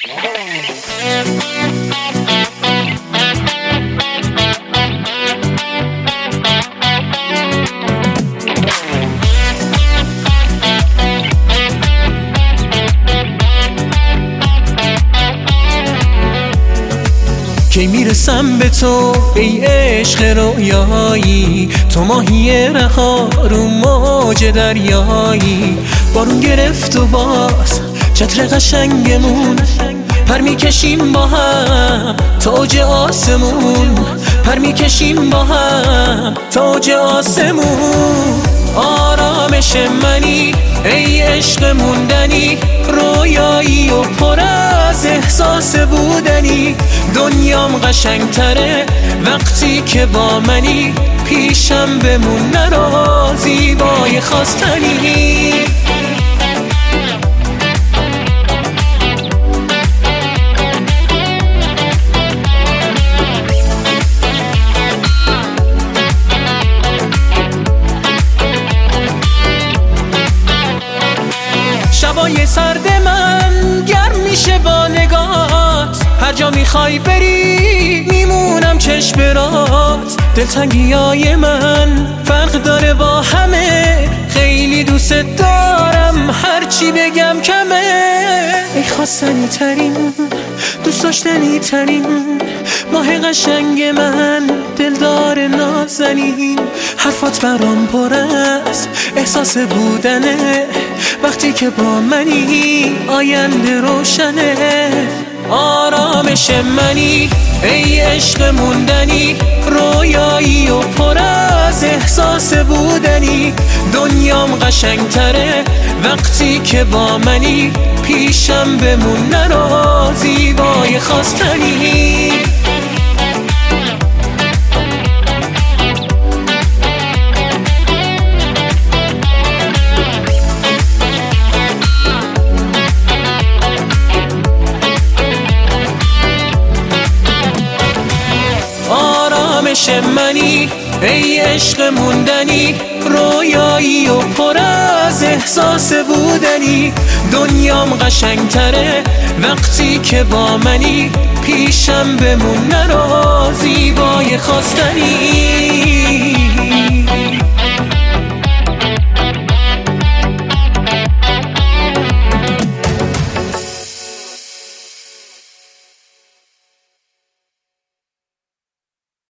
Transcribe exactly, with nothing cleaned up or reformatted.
کی میرسم به تو ای عشق رویایی، تو ماهی رها رو موج دریایی. بارون گرفت و باز چتر قشنگمون، پر میکشیم با هم تا اوج آسمون، پر میکشیم با هم تا اوج آسمون. آرامش منی ای عشق موندنی، رویایی و پر از احساس بودنی. دنیام قشنگتره وقتی که با منی، پیشم بمون نرا زیبای خواستنی. شبای سرد من گرم میشه با نگات، هر جا میخوای بری میمونم چشم برات. دلتنگیای من فرق داره با همه، خیلی دوست دارم هرچی بگم کمه. ای خواستنی ترین دوست داشتنی ترین ماه قشنگ من، دلدار نازنین. حرفات برام پر از احساس بودنه، وقتی که با منی آینده روشنه. آرامش منی ای عشق موندنی، رویایی و پر از احساس بودنی. دنیام قشنگتره وقتی که با منی، پیشم بمون نرا زیبای خواستنی. آرامش منی ای عشق موندنی، رویایی و پر از احساس بودنی. دنیام قشنگتره وقتی که با منی، پیشم بمون نرا زیبای خواستنی.